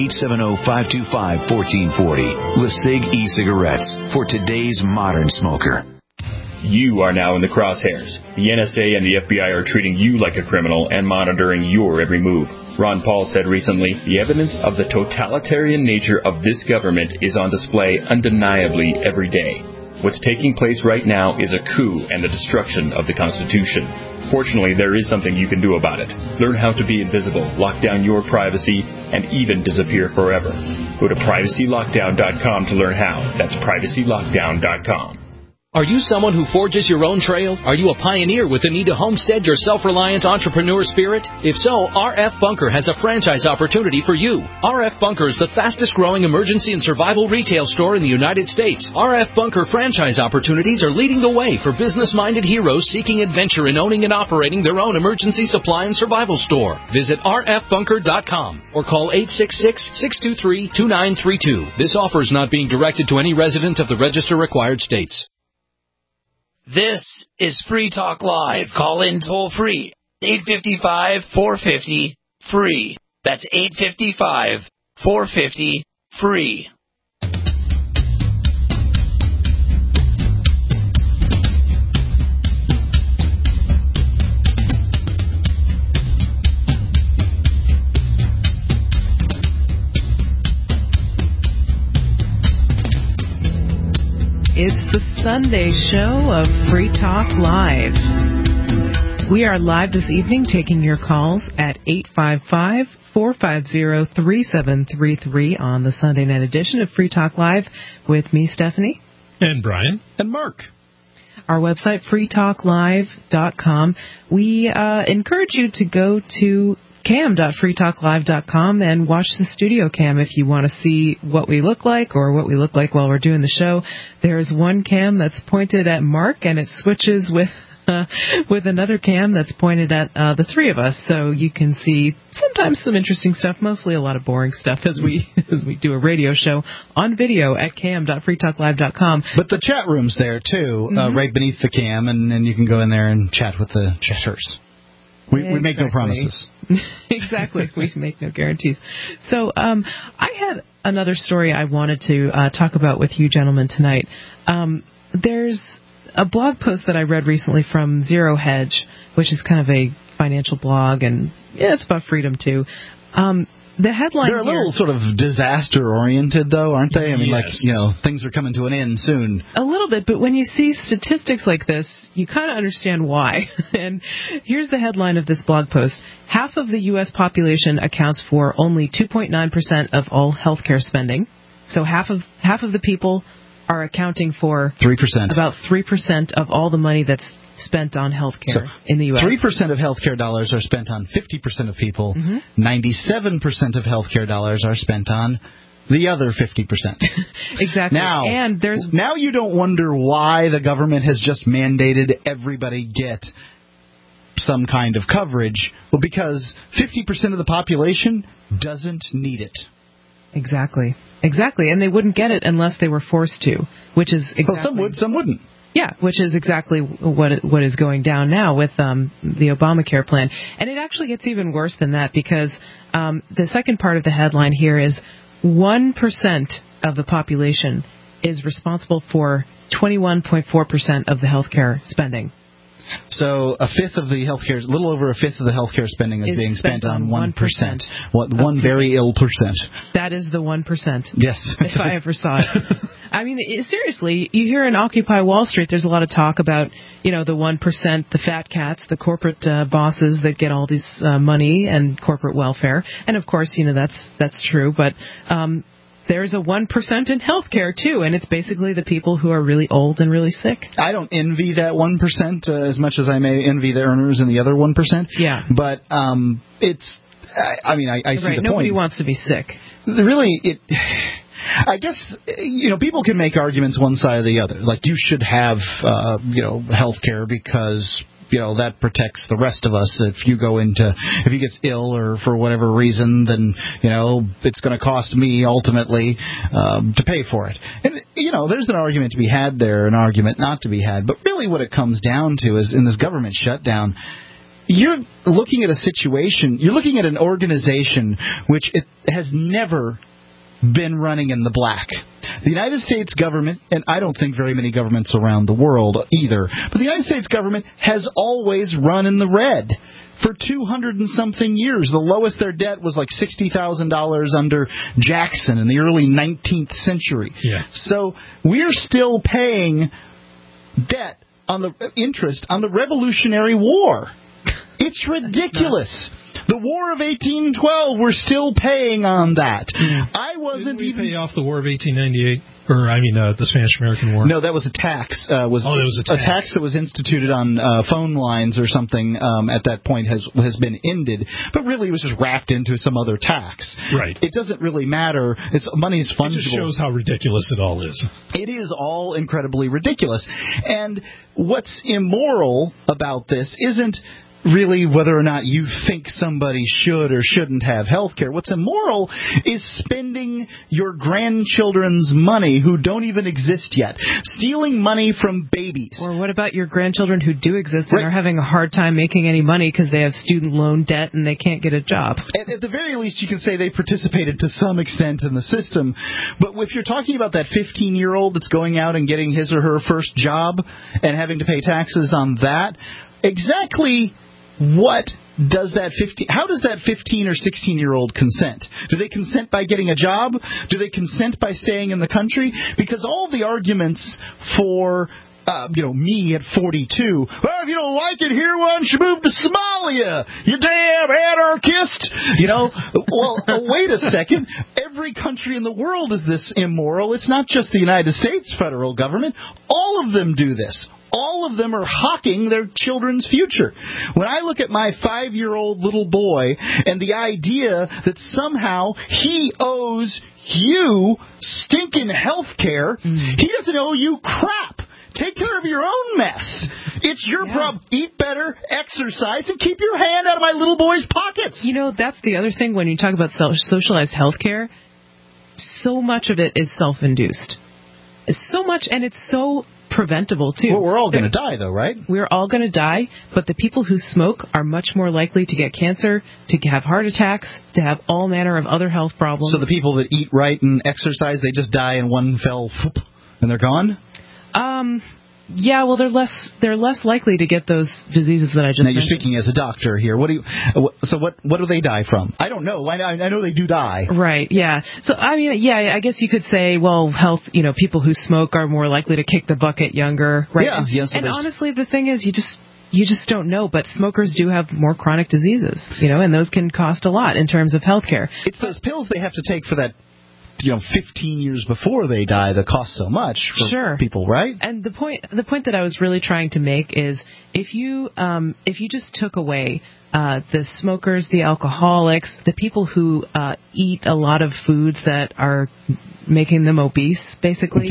870-525-1440. LeSig e-cigarettes for today's modern smoker. You are now in the crosshairs. The NSA and the FBI are treating you like a criminal and monitoring your every move. Ron Paul said recently, the evidence of the totalitarian nature of this government is on display undeniably every day. What's taking place right now is a coup and the destruction of the Constitution. Fortunately, there is something you can do about it. Learn how to be invisible, lock down your privacy, and even disappear forever. Go to privacylockdown.com to learn how. That's privacylockdown.com. Are you someone who forges your own trail? Are you a pioneer with the need to homestead your self-reliant entrepreneur spirit? If so, RF Bunker has a franchise opportunity for you. RF Bunker is the fastest-growing emergency and survival retail store in the United States. RF Bunker franchise opportunities are leading the way for business-minded heroes seeking adventure in owning and operating their own emergency supply and survival store. Visit rfbunker.com or call 866-623-2932. This offer is not being directed to any resident of the register-required states. This is Free Talk Live. Call in toll free. 855-450-FREE. That's 855-450-FREE. It's the Sunday show of Free Talk Live. We are live this evening taking your calls at 855-450-3733 on the Sunday night edition of Free Talk Live with me, Stephanie. And Brian. And Mark. Our website, freetalklive.com. We encourage you to go to cam.freetalklive.com and watch the studio cam if you want to see what we look like or what we look like while we're doing the show. There's one cam that's pointed at Mark, and it switches with another cam that's pointed at the three of us, so you can see sometimes some interesting stuff, mostly a lot of boring stuff as we do a radio show on video at cam.freetalklive.com. But the chat room's there too, right beneath the cam, and you can go in there and chat with the chatters. We make no promises. Exactly. We make no guarantees. So I had another story I wanted to talk about with you gentlemen tonight. There's a blog post that I read recently from Zero Hedge, which is kind of a financial blog, and it's about freedom too. The headline They're a little sort of disaster-oriented, though, aren't they? I mean, things are coming to an end soon. A little bit, but when you see statistics like this, you kind of understand why. And here's the headline of this blog post. Half of the U.S. population accounts for only 2.9% of all healthcare spending. So half of the people are accounting for 3%. About 3% of all the money that's spent on healthcare in the U.S. 3% of healthcare dollars are spent on 50% of people. 97% of healthcare dollars are spent on the other 50%. Exactly. Now you don't wonder why the government has just mandated everybody get some kind of coverage. Well, because 50% of the population doesn't need it. Exactly. And they wouldn't get it unless they were forced to, which is exactly... Well, some would, some wouldn't. Yeah, which is exactly what is going down now with the Obamacare plan. And it actually gets even worse than that, because the second part of the headline here is 1% of the population is responsible for 21.4% of the healthcare spending. So a little over a fifth of the healthcare spending is being spent on 1%. One very ill percent. That is the 1%. Yes. If I ever saw it. I mean, seriously, you hear in Occupy Wall Street, there's a lot of talk about, the 1%, the fat cats, the corporate bosses that get all this money and corporate welfare. And of course, that's true. But there's a 1% in healthcare too, and it's basically the people who are really old and really sick. I don't envy that 1% as much as I may envy the earners in the other 1%. Yeah. But I see the point. Nobody wants to be sick. Really, I guess, people can make arguments one side or the other. Like, you should have, health care because, that protects the rest of us. If you get ill or for whatever reason, then, it's going to cost me ultimately to pay for it. And, there's an argument to be had there, an argument not to be had. But really what it comes down to is in this government shutdown, you're looking at a situation, you're looking at an organization which it has never been running in the black. The United States government, and I don't think very many governments around the world either, but the United States government has always run in the red. For 200 and something years, the lowest their debt was like $60,000 under Jackson in the early 19th century. Yeah. So we're still paying debt on the interest on the Revolutionary War. It's ridiculous. The War of 1812, we're still paying on that. Didn't we pay off the War of 1898? The Spanish-American War? No, that was a tax. That was a tax that was instituted on phone lines or something at that point has been ended. But really, it was just wrapped into some other tax. Right. It doesn't really matter. Money's fungible. It just shows how ridiculous it all is. It is all incredibly ridiculous. And what's immoral about this isn't really whether or not you think somebody should or shouldn't have health care. What's immoral is spending your grandchildren's money who don't even exist yet. Stealing money from babies. Or what about your grandchildren who do exist and are having a hard time making any money because they have student loan debt and they can't get a job? At the very least, you can say they participated to some extent in the system. But if you're talking about that 15-year-old that's going out and getting his or her first job and having to pay taxes on that, exactly how does that 15 or 16-year-old consent? Do they consent by getting a job? Do they consent by staying in the country? Because all the arguments for me at 42, well, if you don't like it here, why don't you move to Somalia, you damn anarchist? Well, wait a second. Every country in the world is this immoral. It's not just the United States federal government. All of them do this. All of them are hawking their children's future. When I look at my 5-year-old little boy and the idea that somehow he owes you stinking health care, he doesn't owe you crap. Take care of your own mess. It's your problem. Eat better, exercise, and keep your hand out of my little boy's pockets. That's the other thing when you talk about socialized health care. So much of it is self-induced. So much, and it's so preventable, too. Well, we're all going to die, though, right? We're all going to die, but the people who smoke are much more likely to get cancer, to have heart attacks, to have all manner of other health problems. So the people that eat right and exercise, they just die in one fell whoop, and they're gone? Yeah, well, they're less likely to get those diseases that I just mentioned. Now, you're speaking as a doctor here. What do they die from? I don't know. I know they do die. Right, yeah. So, I guess you could say, well, health, people who smoke are more likely to kick the bucket younger, right? Yeah. And honestly, the thing is, you just don't know, but smokers do have more chronic diseases, and those can cost a lot in terms of health care. It's those pills they have to take for that 15 years before they die that cost so much for people, right? And the point that I was really trying to make is if you just took away the smokers, the alcoholics, the people who eat a lot of foods that are making them obese, basically,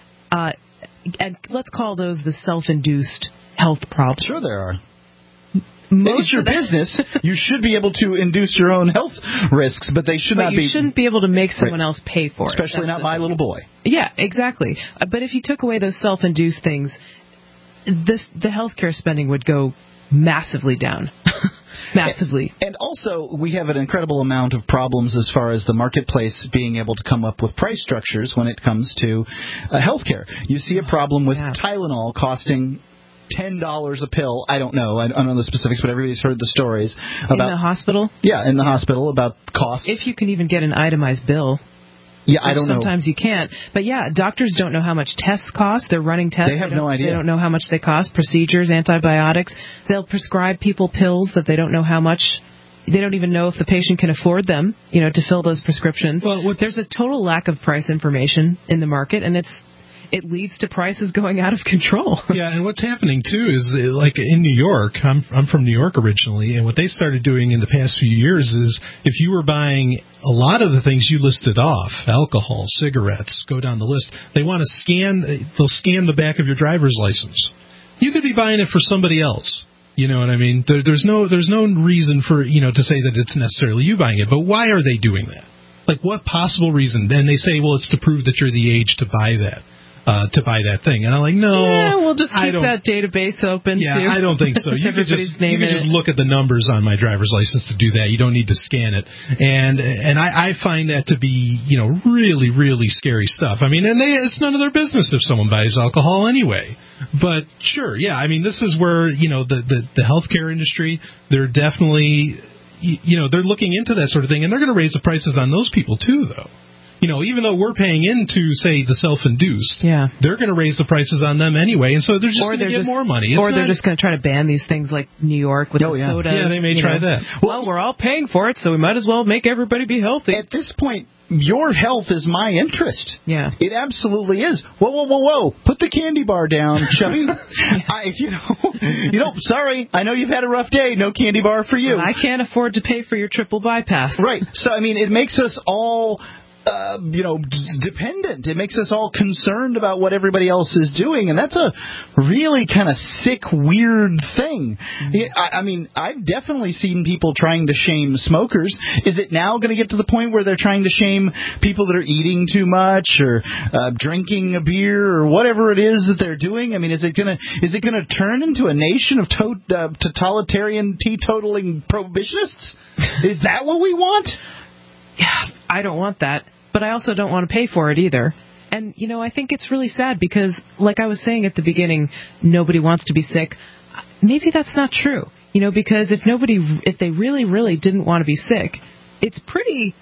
and let's call those the self-induced health problems. Sure there are. It's your business. You should be able to induce your own health risks, but they should not be. You shouldn't be able to make someone else pay for it. Especially not my little boy. Yeah, exactly. But if you took away those self-induced things, the healthcare spending would go massively down. Massively. And also, we have an incredible amount of problems as far as the marketplace being able to come up with price structures when it comes to healthcare. You see a problem with Tylenol costing $10 a pill. I don't know. I don't know the specifics, but everybody's heard the stories about in the hospital. Yeah, in the hospital about costs. If you can even get an itemized bill. Yeah, I don't know. Sometimes you can't. But yeah, doctors don't know how much tests cost. They're running tests. They have no idea. They don't know how much they cost. Procedures, antibiotics. They'll prescribe people pills that they don't know how much. They don't even know if the patient can afford them, to fill those prescriptions. Well, there's a total lack of price information in the market, and it leads to prices going out of control. Yeah, and what's happening, too, is like in New York, I'm from New York originally, and what they started doing in the past few years is if you were buying a lot of the things you listed off, alcohol, cigarettes, go down the list, they'll scan the back of your driver's license. You could be buying it for somebody else. You know what I mean? There's no reason for, to say that it's necessarily you buying it, but why are they doing that? Like, what possible reason? Then they say, well, it's to prove that you're the age to buy that. Thing. And I'm like, no. Yeah, we'll just keep that database open, too. Yeah, I don't think so. You could just look at the numbers on my driver's license to do that. You don't need to scan it. And I find that to be, really, really scary stuff. I mean, and it's none of their business if someone buys alcohol anyway. But sure, yeah, I mean, this is where, the healthcare industry, they're definitely, they're looking into that sort of thing. And they're going to raise the prices on those people, too, though. Even though we're paying into, say, the self-induced, they're going to raise the prices on them anyway, and so they're just going to get more money. They're just going to try to ban these things like New York with the sodas. Yeah, they may try that. Well, we're all paying for it, so we might as well make everybody be healthy. At this point, your health is my interest. Yeah. It absolutely is. Whoa. Put the candy bar down, Chubby. Sorry, I know you've had a rough day. No candy bar for you. Well, I can't afford to pay for your triple bypass. Right. So, I mean, it makes us all dependent. It makes us all concerned about what everybody else is doing, and that's a really kind of sick, weird thing. I mean, I've definitely seen people trying to shame smokers. Is it now going to get to the point where they're trying to shame people that are eating too much or drinking a beer or whatever it is that they're doing? I mean, is it going to turn into a nation of totalitarian, teetotaling prohibitionists? Is that what we want? Yeah, I don't want that, but I also don't want to pay for it either. And, I think it's really sad because, like I was saying at the beginning, nobody wants to be sick. Maybe that's not true, because if they really, really didn't want to be sick, it's pretty,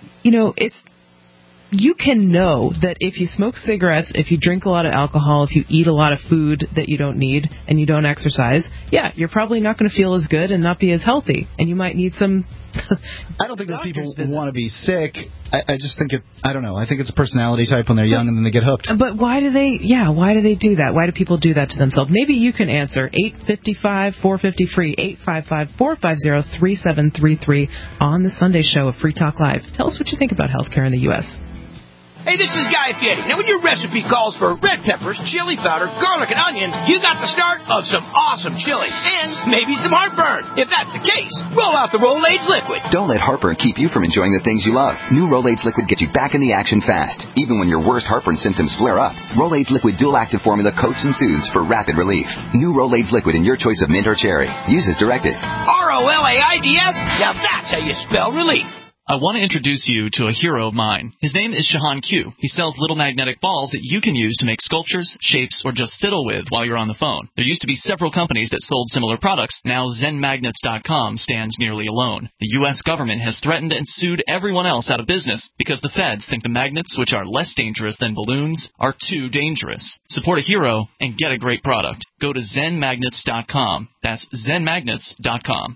you can know that if you smoke cigarettes, if you drink a lot of alcohol, if you eat a lot of food that you don't need and you don't exercise, you're probably not going to feel as good and not be as healthy. And you might need some... I don't think those people want to be sick. I just think I don't know. I think it's a personality type when they're young and then they get hooked. But why do they do that? Why do people do that to themselves? Maybe you can answer. 855-450-FREE, 855-450-3733 on the Sunday show of Free Talk Live. Tell us what you think about healthcare in the U.S. Hey, this is Guy Fieri. Now, when your recipe calls for red peppers, chili powder, garlic, and onions, you got the start of some awesome chili and maybe some heartburn. If that's the case, roll out the Rolaids Liquid. Don't let heartburn keep you from enjoying the things you love. New Rolaids Liquid gets you back in the action fast, even when your worst heartburn symptoms flare up. Rolaids Liquid dual-active formula coats and soothes for rapid relief. New Rolaids Liquid in your choice of mint or cherry. Use as directed. Rolaids? Now that's how you spell relief. I want to introduce you to a hero of mine. His name is Shahan Q. He sells little magnetic balls that you can use to make sculptures, shapes, or just fiddle with while you're on the phone. There used to be several companies that sold similar products. Now ZenMagnets.com stands nearly alone. The U.S. government has threatened and sued everyone else out of business because the feds think the magnets, which are less dangerous than balloons, are too dangerous. Support a hero and get a great product. Go to ZenMagnets.com. That's ZenMagnets.com.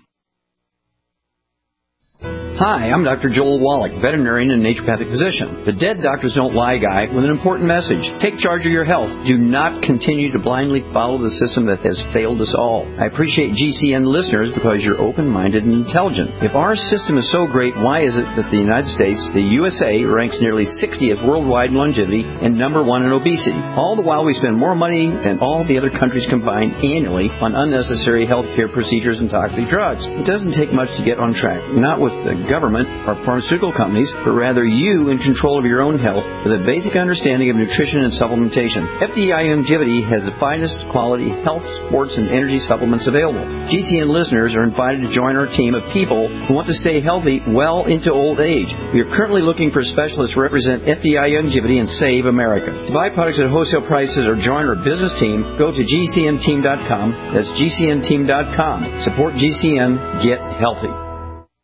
Hi, I'm Dr. Joel Wallach, veterinarian and naturopathic physician. The Dead Doctors Don't Lie guy with an important message. Take charge of your health. Do not continue to blindly follow the system that has failed us all. I appreciate GCN listeners because you're open-minded and intelligent. If our system is so great, why is it that the United States, the USA, ranks nearly 60th worldwide in longevity and number 1 in obesity? All the while we spend more money than all the other countries combined annually on unnecessary healthcare procedures and toxic drugs. It doesn't take much to get on track. Not with with the government or pharmaceutical companies, but rather you in control of your own health with a basic understanding of nutrition and supplementation. FDI Longevity has the finest quality health, sports, and energy supplements available. GCN listeners are invited to join our team of people who want to stay healthy well into old age. We are currently looking for specialists to represent FDI Longevity and Save America. To buy products at wholesale prices or join our business team, go to GCNteam.com. That's GCNteam.com. Support GCN. Get healthy.